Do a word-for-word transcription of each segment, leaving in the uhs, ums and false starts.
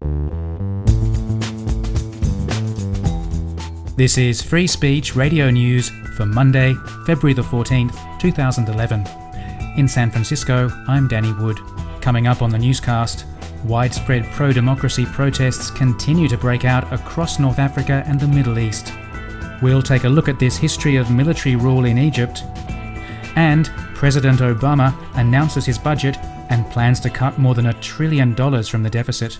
This is Free Speech Radio News for Monday, February the fourteenth, two thousand eleven. In San Francisco, I'm Danny Wood. Coming up on the newscast, widespread pro-democracy protests continue to break out across North Africa and the Middle East. We'll take a look at this history of military rule in Egypt. And President Obama announces his budget and plans to cut more than a trillion dollars from the deficit.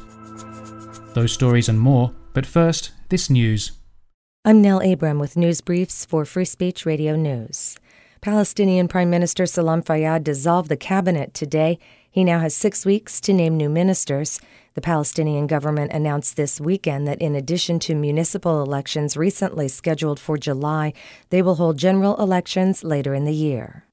Those stories and more, but first, this news. I'm Nell Abram with news briefs for Free Speech Radio News. Palestinian Prime Minister Salam Fayyad dissolved the cabinet today. He now has six weeks to name new ministers. The Palestinian government announced this weekend that in addition to municipal elections recently scheduled for July, they will hold general elections later in the year.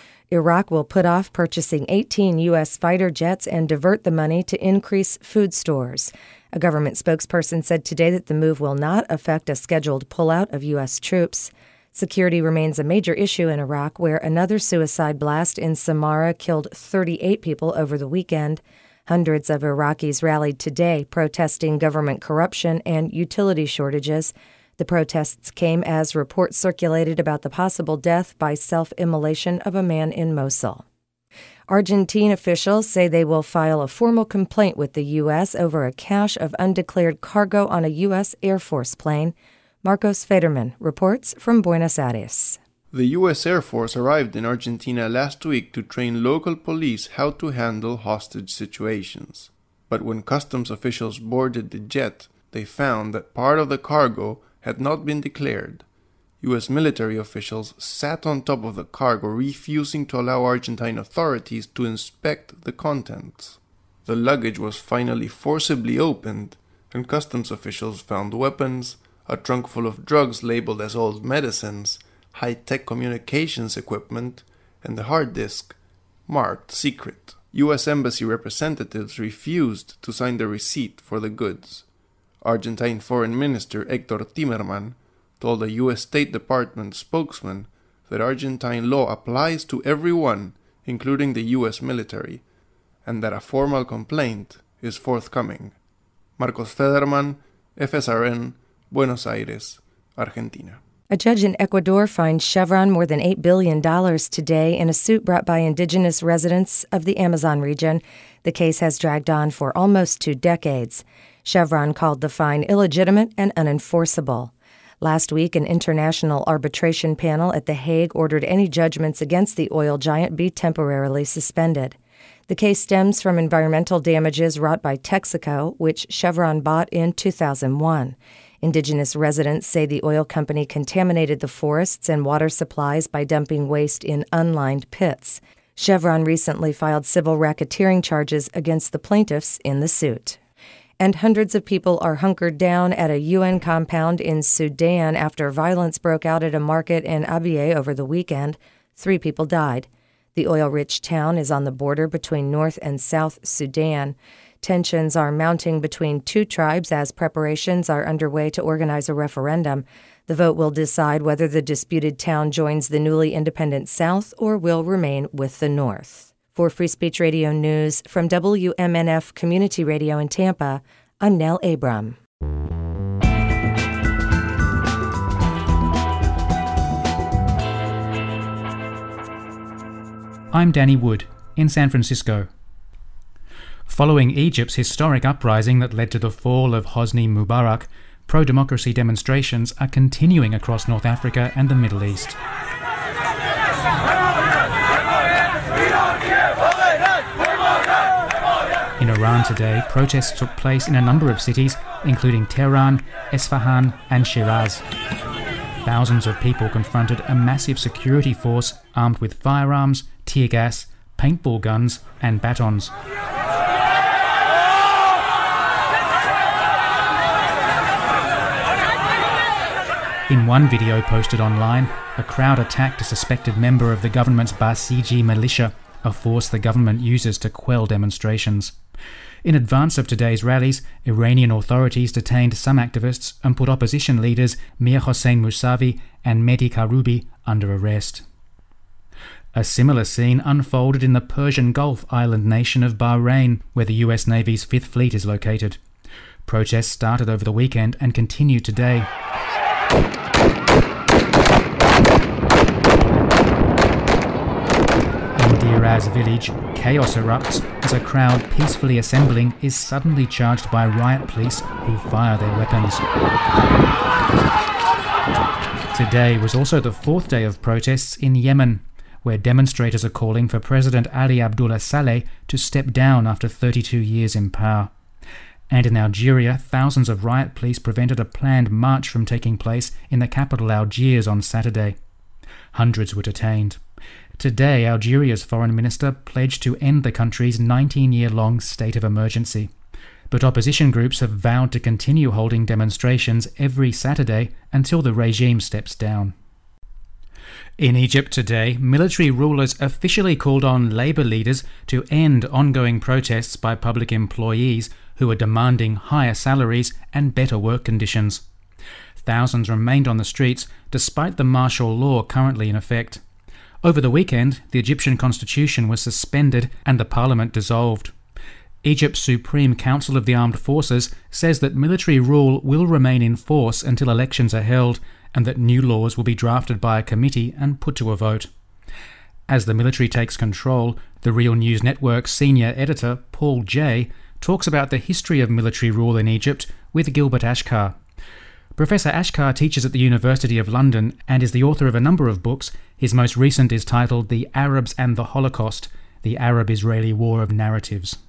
Iraq will put off purchasing eighteen U S fighter jets and divert the money to increase food stores. A government spokesperson said today that the move will not affect a scheduled pullout of U S troops. Security remains a major issue in Iraq, where another suicide blast in Samarra killed thirty-eight people over the weekend. Hundreds of Iraqis rallied today, protesting government corruption and utility shortages. The protests came as reports circulated about the possible death by self-immolation of a man in Mosul. Argentine officials say they will file a formal complaint with the U S over a cache of undeclared cargo on a U S Air Force plane. Marcos Federman reports from Buenos Aires. The U S Air Force arrived in Argentina last week to train local police how to handle hostage situations. But when customs officials boarded the jet, they found that part of the cargo had not been declared. U S military officials sat on top of the cargo, refusing to allow Argentine authorities to inspect the contents. The luggage was finally forcibly opened, and customs officials found weapons, a trunk full of drugs labeled as old medicines, high-tech communications equipment, and a hard disk marked secret. U S Embassy representatives refused to sign the receipt for the goods. Argentine Foreign Minister Héctor Timerman told a U S State Department spokesman that Argentine law applies to everyone, including the U S military, and that a formal complaint is forthcoming. Marcos Federman, F S R N, Buenos Aires, Argentina. A judge in Ecuador fined Chevron more than eight billion dollars today in a suit brought by indigenous residents of the Amazon region. The case has dragged on for almost two decades. Chevron called the fine illegitimate and unenforceable. Last week, an international arbitration panel at The Hague ordered any judgments against the oil giant be temporarily suspended. The case stems from environmental damages wrought by Texaco, which Chevron bought in two thousand one. Indigenous residents say the oil company contaminated the forests and water supplies by dumping waste in unlined pits. Chevron recently filed civil racketeering charges against the plaintiffs in the suit. And hundreds of people are hunkered down at a U N compound in Sudan after violence broke out at a market in Abyei over the weekend. Three people died. The oil-rich town is on the border between North and South Sudan. Tensions are mounting between two tribes as preparations are underway to organize a referendum. The vote will decide whether the disputed town joins the newly independent South or will remain with the North. For Free Speech Radio News from W M N F Community Radio in Tampa, I'm Nell Abram. I'm Danny Wood in San Francisco. Following Egypt's historic uprising that led to the fall of Hosni Mubarak, pro-democracy demonstrations are continuing across North Africa and the Middle East. In Iran today, protests took place in a number of cities, including Tehran, Esfahan, and Shiraz. Thousands of people confronted a massive security force armed with firearms, tear gas, paintball guns, and batons. In one video posted online, a crowd attacked a suspected member of the government's Basiji militia, a force the government uses to quell demonstrations. In advance of today's rallies, Iranian authorities detained some activists and put opposition leaders Mir Hossein Mousavi and Mehdi Karoubi under arrest. A similar scene unfolded in the Persian Gulf island nation of Bahrain, where the U S Navy's Fifth Fleet is located. Protests started over the weekend and continue today. In Diraz village, chaos erupts as a crowd peacefully assembling is suddenly charged by riot police who fire their weapons. Today was also the fourth day of protests in Yemen, where demonstrators are calling for President Ali Abdullah Saleh to step down after thirty-two years in power. And in Algeria, thousands of riot police prevented a planned march from taking place in the capital Algiers on Saturday. Hundreds were detained. Today, Algeria's foreign minister pledged to end the country's nineteen-year-long state of emergency. But opposition groups have vowed to continue holding demonstrations every Saturday until the regime steps down. In Egypt today, military rulers officially called on labor leaders to end ongoing protests by public employees who are demanding higher salaries and better work conditions. Thousands remained on the streets despite the martial law currently in effect. Over the weekend, the Egyptian constitution was suspended and the parliament dissolved. Egypt's Supreme Council of the Armed Forces says that military rule will remain in force until elections are held, and that new laws will be drafted by a committee and put to a vote. As the military takes control, the Real News Network's senior editor, Paul Jay, talks about the history of military rule in Egypt with Gilbert Ashkar. Professor Ashkar teaches at the University of London and is the author of a number of books. His most recent is titled The Arabs and the Holocaust, the Arab-Israeli War of Narratives.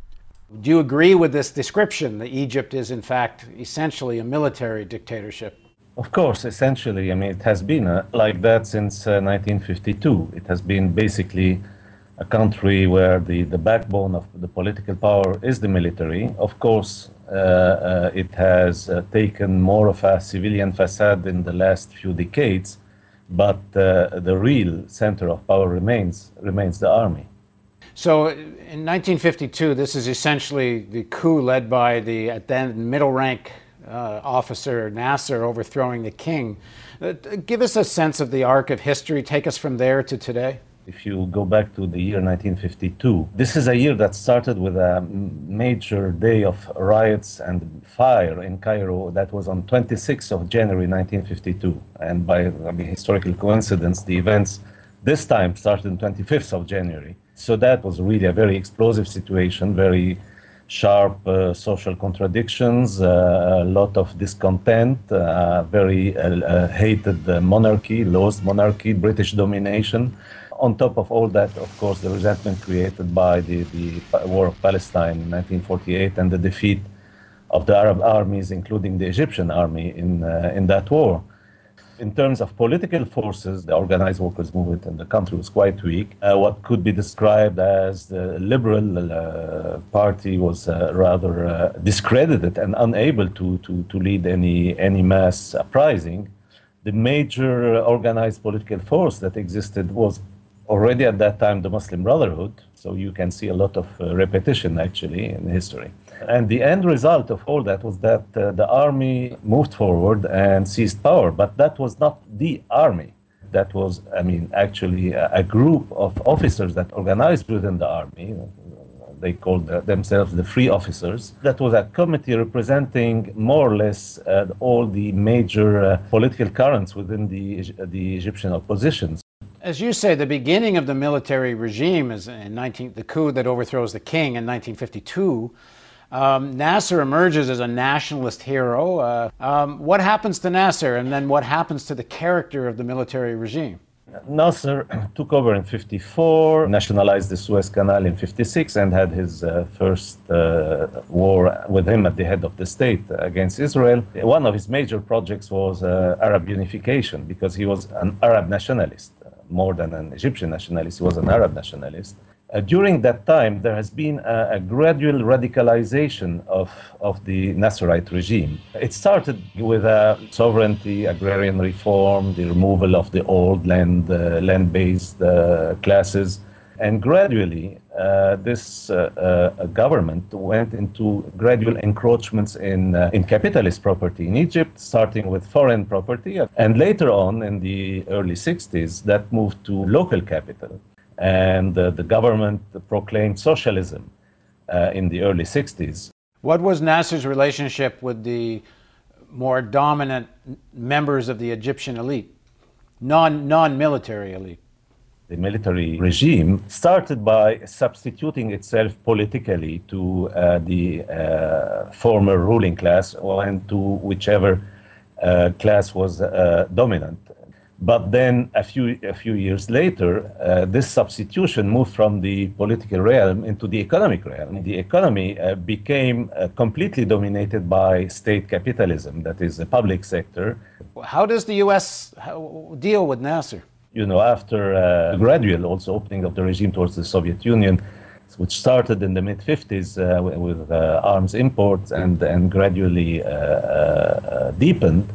Do you agree with this description that Egypt is in fact essentially a military dictatorship? Of course, essentially. I mean, it has been uh, like that since uh, nineteen fifty-two. It has been basically a country where the, the backbone of the political power is the military. Of course, uh, uh, it has uh, taken more of a civilian facade in the last few decades, but uh, the real center of power remains remains the army. So in nineteen fifty-two, this is essentially the coup led by the at then middle rank uh, officer Nasser overthrowing the king. Uh, give us a sense of the arc of history. Take us from there to today. If you go back to the year nineteen fifty-two, this is a year that started with a major day of riots and fire in Cairo. That was on twenty-sixth of January nineteen fifty-two. And by I mean, historical coincidence, the events this time started on twenty-fifth of January. So that was really a very explosive situation, very sharp uh, social contradictions, uh, a lot of discontent, uh, very uh, uh, hated uh, monarchy, lost monarchy, British domination. On top of all that, of course, the resentment created by the, the War of Palestine in nineteen forty-eight and the defeat of the Arab armies, including the Egyptian army in, uh, in that war. In terms of political forces, the organized workers' movement in the country was quite weak. Uh, what could be described as the Liberal uh, Party was uh, rather uh, discredited and unable to, to, to lead any, any mass uprising. The major organized political force that existed was already at that time the Muslim Brotherhood, so you can see a lot of uh, repetition actually in history. And the end result of all that was that uh, the army moved forward and seized power, but that was not the army. That was, I mean, actually a, a group of officers that organized within the army. They called themselves the Free Officers. That was a committee representing more or less uh, all the major uh, political currents within the, the Egyptian opposition. As you say, the beginning of the military regime is in nineteen, the coup that overthrows the king in nineteen fifty-two. Um, Nasser emerges as a nationalist hero. Uh, um, what happens to Nasser, and then what happens to the character of the military regime? Nasser took over in fifty-four, nationalized the Suez Canal in fifty-six, and had his uh, first uh, war with him at the head of the state against Israel. One of his major projects was uh, Arab unification, because he was an Arab nationalist. More than an Egyptian nationalist, he was an Arab nationalist. Uh, during that time, there has been a, a gradual radicalization of, of the Nasserite regime. It started with a sovereignty, agrarian reform, the removal of the old land, uh, land-based uh, classes, and gradually uh, this uh, uh, government went into gradual encroachments in, uh, in capitalist property in Egypt, starting with foreign property, and later on in the early sixties, that moved to local capital. And uh, the government proclaimed socialism uh, in the early sixties. What was Nasser's relationship with the more dominant members of the Egyptian elite, non, non-military elite? The military regime started by substituting itself politically to uh, the uh, former ruling class or and to whichever uh, class was uh, dominant. But then a few a few years later, uh, this substitution moved from the political realm into the economic realm. The economy uh, became uh, completely dominated by state capitalism, that is the public sector. How does the U S deal with Nasser? You know, after uh, a gradual also opening of the regime towards the Soviet Union, which started in the mid fifties uh, with uh, arms imports and, and gradually uh, uh, deepened,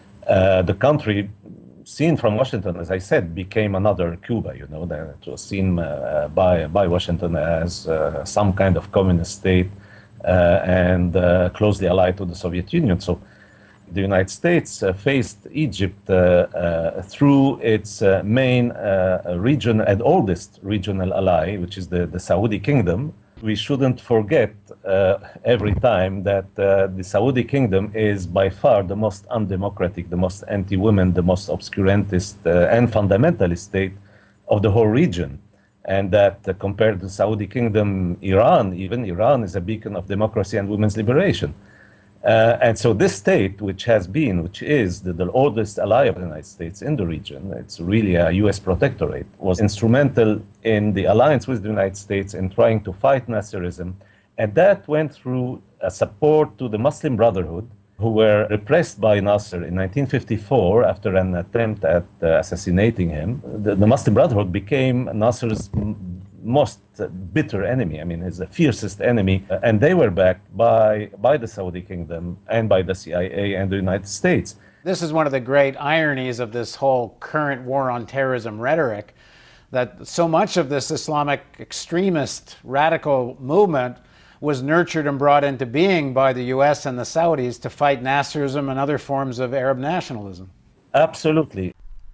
uh, the country, seen from Washington, as I said, became another Cuba, you know, that it was seen uh, by, by Washington as uh, some kind of communist state uh, and uh, closely allied to the Soviet Union. So the United States uh, faced Egypt uh, uh, through its uh, main uh, region and oldest regional ally, which is the, the Saudi Kingdom. We shouldn't forget uh, every time that uh, the Saudi Kingdom is by far the most undemocratic, the most anti-women, the most obscurantist uh, and fundamentalist state of the whole region. And that uh, compared to the Saudi Kingdom, Iran, even Iran is a beacon of democracy and women's liberation. Uh, and so this state, which has been, which is the, the oldest ally of the United States in the region, it's really a U S protectorate, was instrumental in the alliance with the United States in trying to fight Nasserism. And that went through a support to the Muslim Brotherhood, who were repressed by Nasser in nineteen fifty-four after an attempt at uh, assassinating him. The, the Muslim Brotherhood became Nasser's most bitter enemy, I mean, his fiercest enemy, and they were backed by, by the Saudi Kingdom and by the C I A and the United States. This is one of the great ironies of this whole current war on terrorism rhetoric, that so much of this Islamic extremist radical movement was nurtured and brought into being by the U S and the Saudis to fight Nasserism and other forms of Arab nationalism. Absolutely.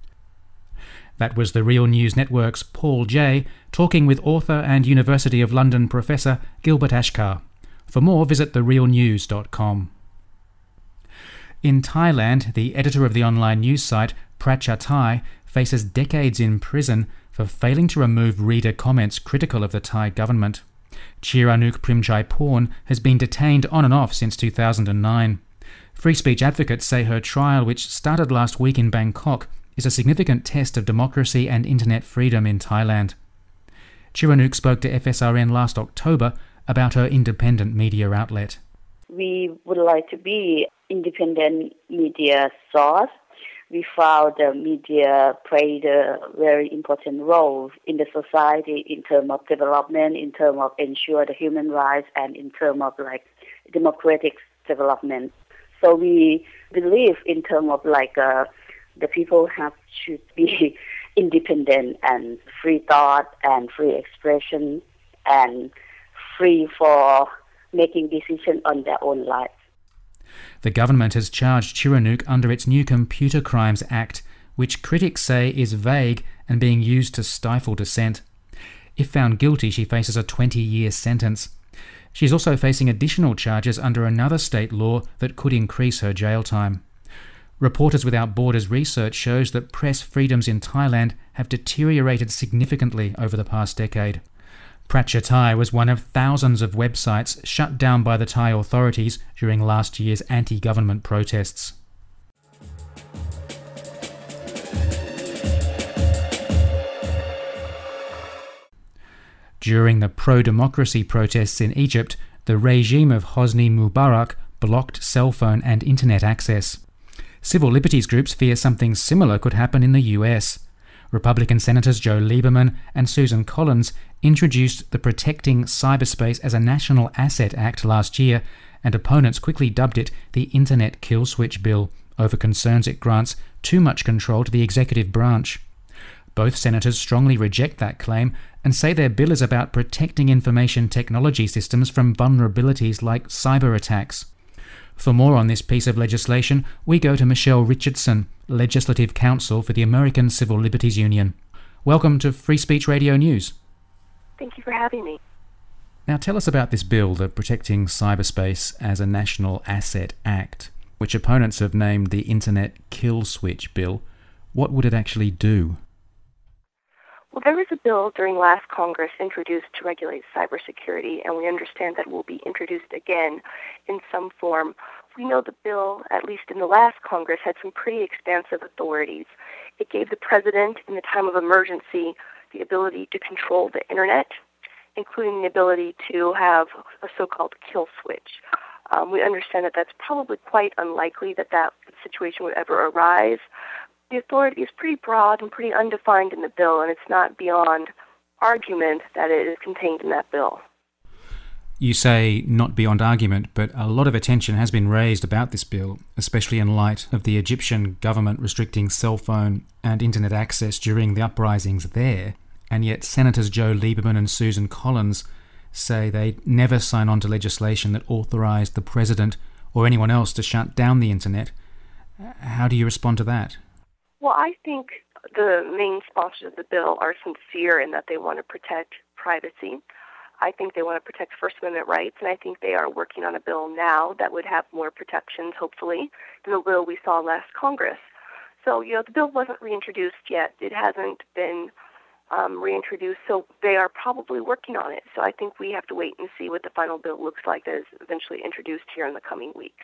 That was the Real News Network's Paul Jay talking with author and University of London professor Gilbert Ashkar. For more, visit the real news dot com. In Thailand, the editor of the online news site Prachathai faces decades in prison for failing to remove reader comments critical of the Thai government. Chiranuk Primchaiporn has been detained on and off since two thousand nine. Free speech advocates say her trial, which started last week in Bangkok, is a significant test of democracy and internet freedom in Thailand. Chiranuk spoke to F S R N last October about her independent media outlet. We would like to be independent media source. We found the media played a very important role in the society in terms of development, in terms of ensure the human rights, and in terms of like democratic development. So we believe in terms of like uh, the people have should be independent and free thought and free expression and free for making decisions on their own lives. The government has charged Chiranuk under its new Computer Crimes Act, which critics say is vague and being used to stifle dissent. If found guilty, she faces a twenty-year sentence. She's also facing additional charges under another state law that could increase her jail time. Reporters Without Borders research shows that press freedoms in Thailand have deteriorated significantly over the past decade. Prachathai was one of thousands of websites shut down by the Thai authorities during last year's anti-government protests. During the pro-democracy protests in Egypt, the regime of Hosni Mubarak blocked cell phone and internet access. Civil liberties groups fear something similar could happen in the U S. Republican Senators Joe Lieberman and Susan Collins introduced the Protecting Cyberspace as a National Asset Act last year, and opponents quickly dubbed it the Internet Kill Switch Bill, over concerns it grants too much control to the executive branch. Both senators strongly reject that claim and say their bill is about protecting information technology systems from vulnerabilities like cyber attacks. For more on this piece of legislation, we go to Michelle Richardson, Legislative Counsel for the American Civil Liberties Union. Welcome to Free Speech Radio News. Thank you for having me. Now tell us about this bill, the Protecting Cyberspace as a National Asset Act, which opponents have named the Internet Kill Switch Bill. What would it actually do? Well, there was a bill during last Congress introduced to regulate cybersecurity, and we understand that it will be introduced again in some form. We know the bill, at least in the last Congress, had some pretty expansive authorities. It gave the president, in the time of emergency, the ability to control the Internet, including the ability to have a so-called kill switch. Um, we understand that that's probably quite unlikely that that situation would ever arise. The authority is pretty broad and pretty undefined in the bill, and it's not beyond argument that it is contained in that bill. You say not beyond argument, but a lot of attention has been raised about this bill, especially in light of the Egyptian government restricting cell phone and internet access during the uprisings there. And yet Senators Joe Lieberman and Susan Collins say they'd never sign on to legislation that authorised the president or anyone else to shut down the internet. How do you respond to that? Well, I think the main sponsors of the bill are sincere in that they want to protect privacy. I think they want to protect First Amendment rights, and I think they are working on a bill now that would have more protections, hopefully, than the bill we saw last Congress. So, you know, the bill wasn't reintroduced yet. It hasn't been um, reintroduced, so they are probably working on it. So I think we have to wait and see what the final bill looks like that is eventually introduced here in the coming weeks.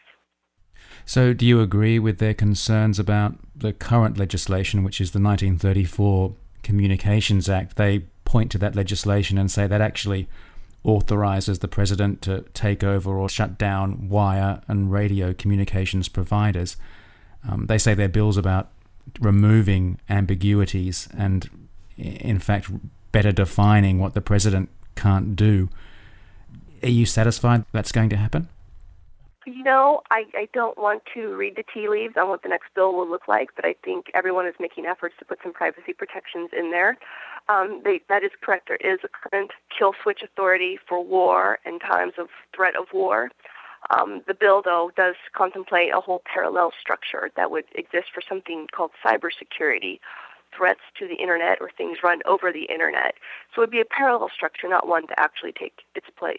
So do you agree with their concerns about the current legislation, which is the nineteen thirty-four Communications Act? They point to that legislation and say that actually authorises the president to take over or shut down wire and radio communications providers. Um, they say their bill's about removing ambiguities and, in fact, better defining what the president can't do. Are you satisfied that's going to happen? You know, I, I don't want to read the tea leaves on what the next bill will look like, but I think everyone is making efforts to put some privacy protections in there. Um, they, that is correct. There is a current kill switch authority for war and times of threat of war. Um, the bill, though, does contemplate a whole parallel structure that would exist for something called cybersecurity, threats to the Internet or things run over the Internet. So it would be a parallel structure, not one to actually take its place.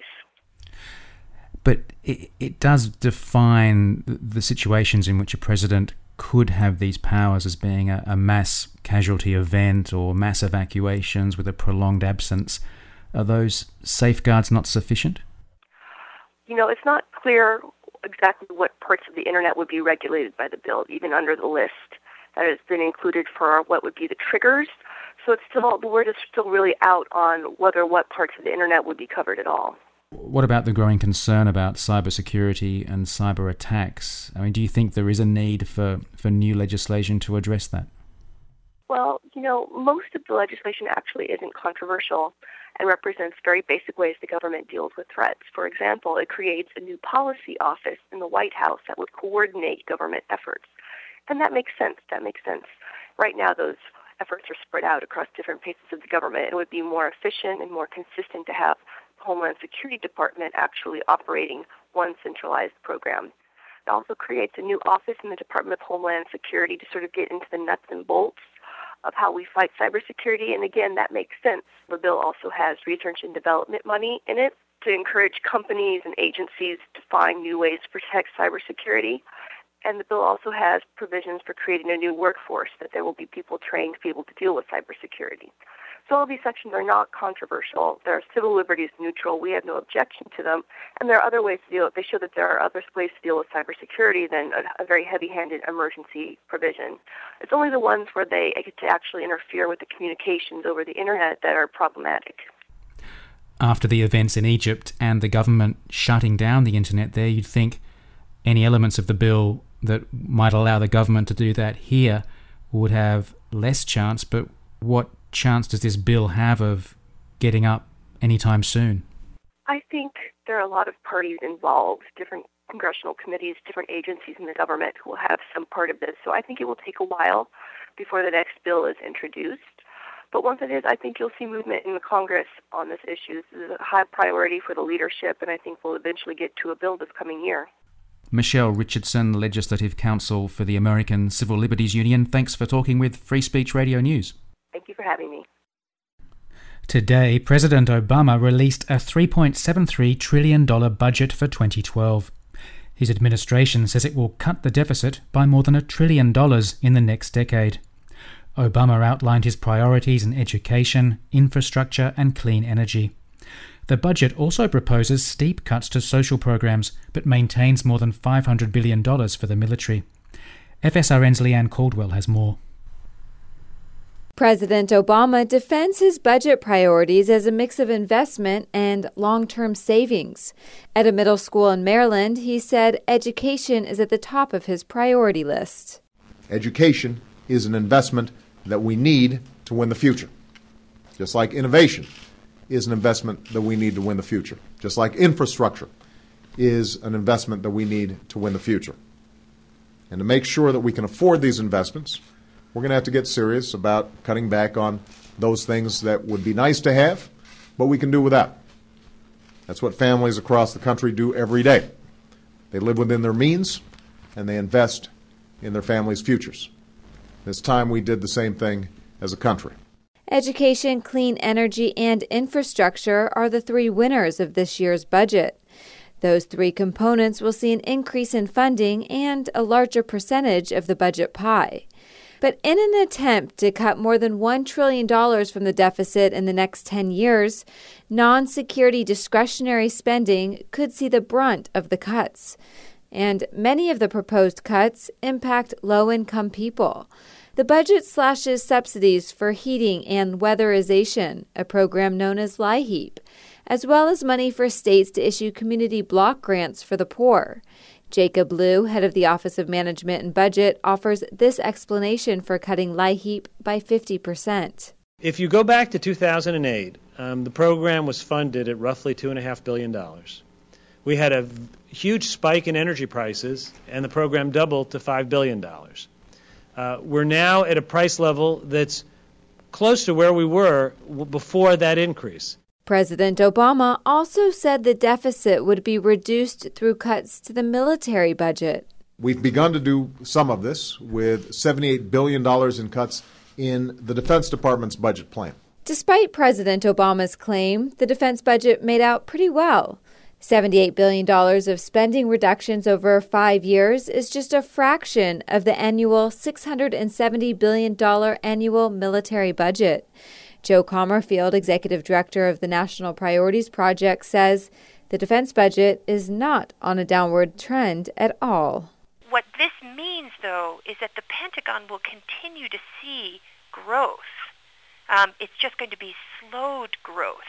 But it, it does define the situations in which a president could have these powers as being a, a mass casualty event or mass evacuations with a prolonged absence. Are those safeguards not sufficient? You know, it's not clear exactly what parts of the Internet would be regulated by the bill, even under the list that has been included for what would be the triggers. So it's still, the word is still really out on whether what parts of the Internet would be covered at all. What about the growing concern about cybersecurity and cyber attacks? I mean, do you think there is a need for, for new legislation to address that? Well, you know, most of the legislation actually isn't controversial and represents very basic ways the government deals with threats. For example, it creates a new policy office in the White House that would coordinate government efforts. And that makes sense. That makes sense. Right now, those efforts are spread out across different pieces of the government. It would be more efficient and more consistent to have Homeland Security Department actually operating one centralized program. It also creates a new office in the Department of Homeland Security to sort of get into the nuts and bolts of how we fight cybersecurity. And again, that makes sense. The bill also has research and development money in it to encourage companies and agencies to find new ways to protect cybersecurity. And the bill also has provisions for creating a new workforce, that there will be people trained to be able to deal with cybersecurity. So all these sections are not controversial. They're civil liberties neutral. We have no objection to them. And there are other ways to deal with it. They show that there are other ways to deal with cybersecurity than a, a very heavy-handed emergency provision. It's only the ones where they get to actually interfere with the communications over the Internet that are problematic. After the events in Egypt and the government shutting down the Internet there, you'd think any elements of the bill that might allow the government to do that here would have less chance. But what chance does this bill have of getting up anytime soon? I think there are a lot of parties involved, different congressional committees, different agencies in the government who will have some part of this. So I think it will take a while before the next bill is introduced. But once it is, I think you'll see movement in the Congress on this issue. This is a high priority for the leadership, and I think we'll eventually get to a bill this coming year. Michelle Richardson, Legislative Counsel for the American Civil Liberties Union, thanks for talking with Free Speech Radio News. Thank you for having me. Today, President Obama released a three point seven three trillion dollars budget for twenty twelve. His administration says it will cut the deficit by more than a trillion dollars in the next decade. Obama outlined his priorities in education, infrastructure, and clean energy. The budget also proposes steep cuts to social programs, but maintains more than five hundred billion dollars for the military. F S R N's Leanne Caldwell has more. President Obama defends his budget priorities as a mix of investment and long-term savings. At a middle school in Maryland, he said education is at the top of his priority list. Education is an investment that we need to win the future. Just like innovation is an investment that we need to win the future. Just like infrastructure is an investment that we need to win the future. And to make sure that we can afford these investments, we're going to have to get serious about cutting back on those things that would be nice to have, but we can do without. That's what families across the country do every day. They live within their means, and they invest in their families' futures. This time we did the same thing as a country. Education, clean energy, and infrastructure are the three winners of this year's budget. Those three components will see an increase in funding and a larger percentage of the budget pie. But in an attempt to cut more than one trillion dollars from the deficit in the next ten years, non-security discretionary spending could see the brunt of the cuts. And many of the proposed cuts impact low-income people. The budget slashes subsidies for heating and weatherization, a program known as LIHEAP, as well as money for states to issue community block grants for the poor. Jacob Liu, head of the Office of Management and Budget, offers this explanation for cutting LIHEAP by fifty percent. If you go back to two thousand eight, um, the program was funded at roughly two point five billion dollars. We had a huge spike in energy prices, and the program doubled to five billion dollars. Uh, we're now at a price level that's close to where we were w- before that increase. President Obama also said the deficit would be reduced through cuts to the military budget. We've begun to do some of this with seventy-eight billion dollars in cuts in the Defense Department's budget plan. Despite President Obama's claim, the defense budget made out pretty well. seventy-eight billion dollars of spending reductions over five years is just a fraction of the annual six hundred seventy billion dollars annual military budget. Joe Commerfield, executive director of the National Priorities Project, says the defense budget is not on a downward trend at all. What this means, though, is that the Pentagon will continue to see growth. Um, it's just going to be slowed growth.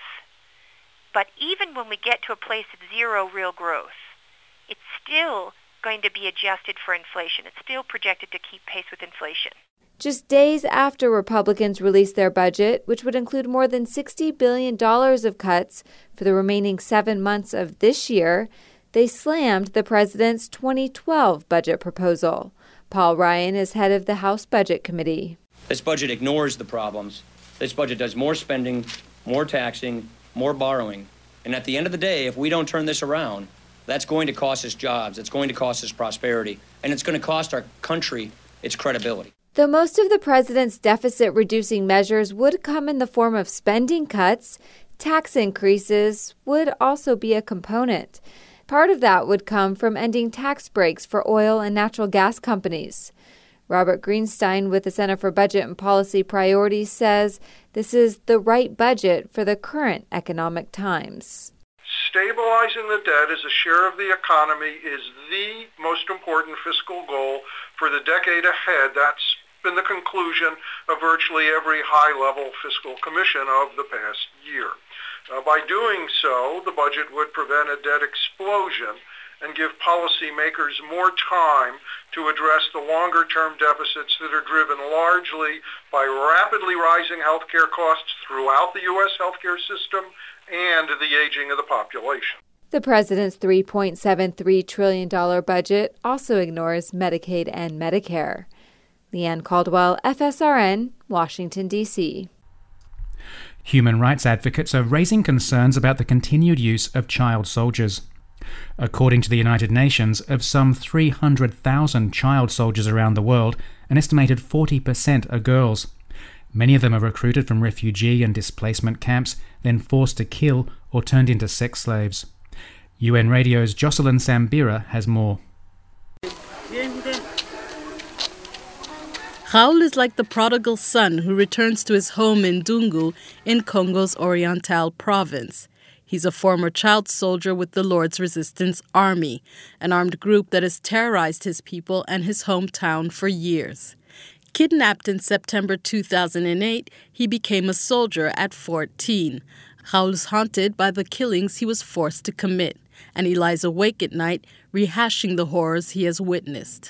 But even when we get to a place of zero real growth, it's still going to be adjusted for inflation. It's still projected to keep pace with inflation. Just days after Republicans released their budget, which would include more than sixty billion dollars of cuts for the remaining seven months of this year, they slammed the president's twenty twelve budget proposal. Paul Ryan is head of the House Budget Committee. This budget ignores the problems. This budget does more spending, more taxing, more borrowing. And at the end of the day, if we don't turn this around, that's going to cost us jobs, it's going to cost us prosperity, and it's going to cost our country its credibility. Though most of the president's deficit-reducing measures would come in the form of spending cuts, tax increases would also be a component. Part of that would come from ending tax breaks for oil and natural gas companies. Robert Greenstein with the Center for Budget and Policy Priorities says this is the right budget for the current economic times. Stabilizing the debt as a share of the economy is the most important fiscal goal for the decade ahead. That's been the conclusion of virtually every high-level fiscal commission of the past year. Uh, by doing so, the budget would prevent a debt explosion and give policymakers more time to address the longer-term deficits that are driven largely by rapidly rising healthcare costs throughout the U S healthcare system and the aging of the population. The president's three point seven three trillion dollars budget also ignores Medicaid and Medicare. Leanne Caldwell, F S R N, Washington, D C Human rights advocates are raising concerns about the continued use of child soldiers. According to the United Nations, of some three hundred thousand child soldiers around the world, an estimated forty percent are girls. Many of them are recruited from refugee and displacement camps, then forced to kill or turned into sex slaves. U N Radio's Jocelyn Sambira has more. Raoul is like the prodigal son who returns to his home in Dungu in Congo's Oriental province. He's a former child soldier with the Lord's Resistance Army, an armed group that has terrorized his people and his hometown for years. Kidnapped in September two thousand eight, he became a soldier at fourteen. Raoul's haunted by the killings he was forced to commit, and he lies awake at night rehashing the horrors he has witnessed.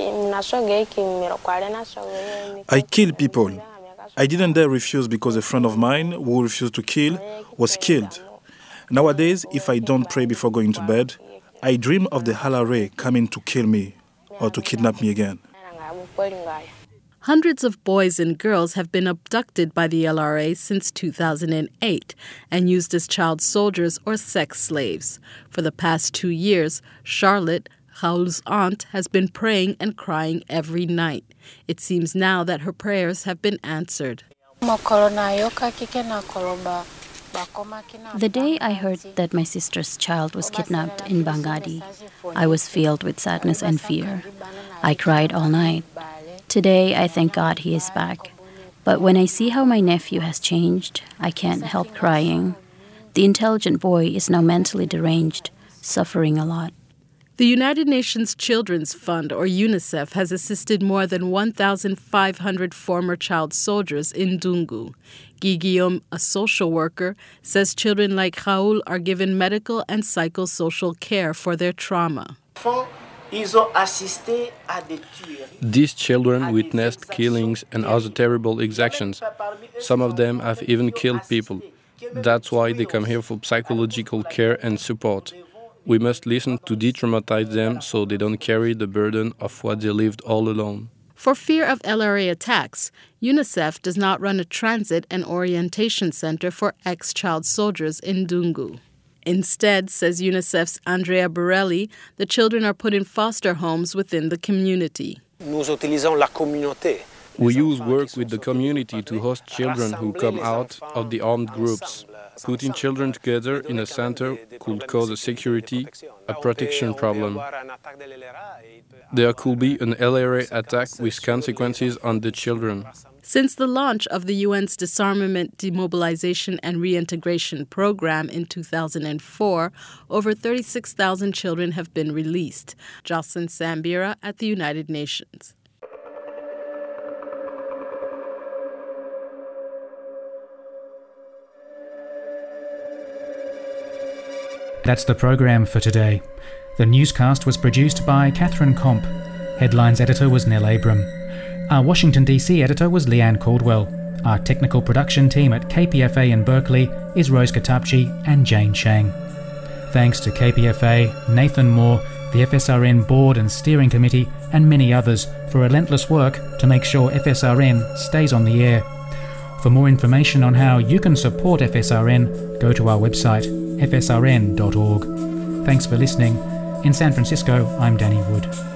I kill people. I didn't dare refuse because a friend of mine who refused to kill was killed. Nowadays, if I don't pray before going to bed, I dream of the L R A coming to kill me or to kidnap me again. Hundreds of boys and girls have been abducted by the L R A since two thousand eight and used as child soldiers or sex slaves. For the past two years, Charlotte, Raoul's aunt, has been praying and crying every night. It seems now that her prayers have been answered. The day I heard that my sister's child was kidnapped in Bangadi, I was filled with sadness and fear. I cried all night. Today, I thank God he is back. But when I see how my nephew has changed, I can't help crying. The intelligent boy is now mentally deranged, suffering a lot. The United Nations Children's Fund, or UNICEF, has assisted more than one thousand five hundred former child soldiers in Dungu. Guy Guillaume, a social worker, says children like Raoul are given medical and psychosocial care for their trauma. These children witnessed killings and other terrible exactions. Some of them have even killed people. That's why they come here for psychological care and support. We must listen to de-traumatize them so they don't carry the burden of what they lived all alone. For fear of L R A attacks, UNICEF does not run a transit and orientation center for ex-child soldiers in Dungu. Instead, says UNICEF's Andrea Borelli, the children are put in foster homes within the community. We use work with the community to host children who come out of the armed groups. Putting children together in a center could cause a security, a protection problem. There could be an L R A attack with consequences on the children. Since the launch of the U N's Disarmament, Demobilization and Reintegration Program in two thousand four, over thirty-six thousand children have been released. Jocelyn Sambira at the United Nations. That's the program for today. The newscast was produced by Catherine Komp. Headlines editor was Nell Abram. Our Washington D C editor was Leanne Caldwell. Our technical production team at K P F A in Berkeley is Rose Katapchi and Jane Chang. Thanks to K P F A, Nathan Moore, the F S R N Board and Steering Committee, and many others for relentless work to make sure F S R N stays on the air. For more information on how you can support F S R N, go to our website, f s r n dot org. Thanks for listening. In San Francisco, I'm Danny Wood.